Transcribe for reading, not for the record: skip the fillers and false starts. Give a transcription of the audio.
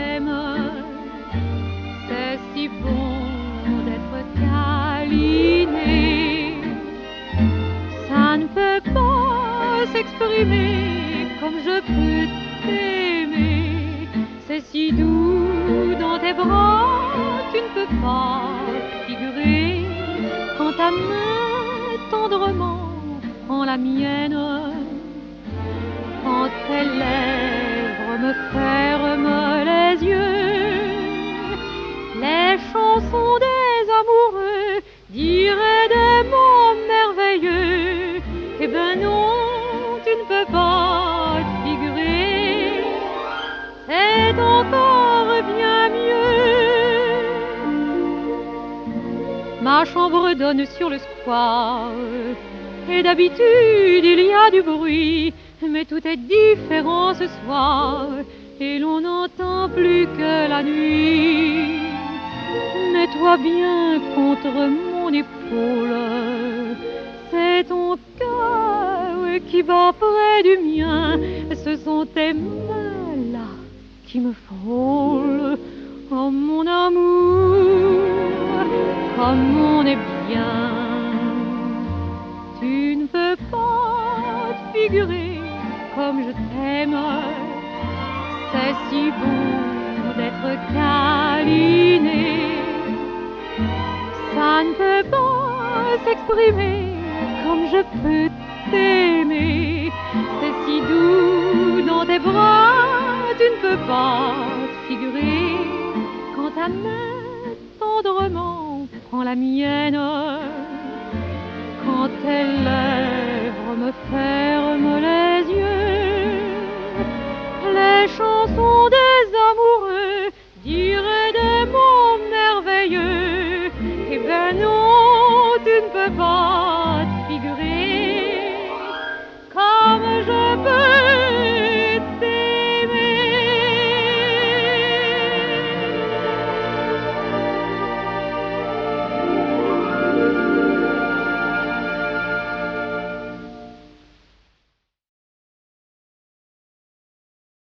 t'aime. C'est si bon d'être câliné. Ça ne peut pas s'exprimer comme je peux t'aimer. C'est si doux dans tes bras, tu ne peux pas figurer. Quand ta main tendrement prend la mienne, quand tes lèvres me ferment les yeux, les chansons des amoureux diraient des mots merveilleux. Eh ben non, tu ne peux pas te figurer, c'est encore bien mieux. Ma chambre donne sur le square, et d'habitude il y a du bruit, mais tout est différent ce soir, et l'on n'entend plus que la nuit. Mets-toi bien contre mon épaule, c'est ton cœur qui bat près du mien, ce sont tes mains-là qui me frôlent. Oh mon amour, comme on est bien. Tu ne peux pas te figurer comme je t'aime. C'est si bon d'être câliné. Ça ne peut pas s'exprimer comme je peux t'aimer. C'est si doux dans tes bras, tu ne peux pas te figurer. Quand ta main tendrement prend la mienne, quand tes lèvres me ferment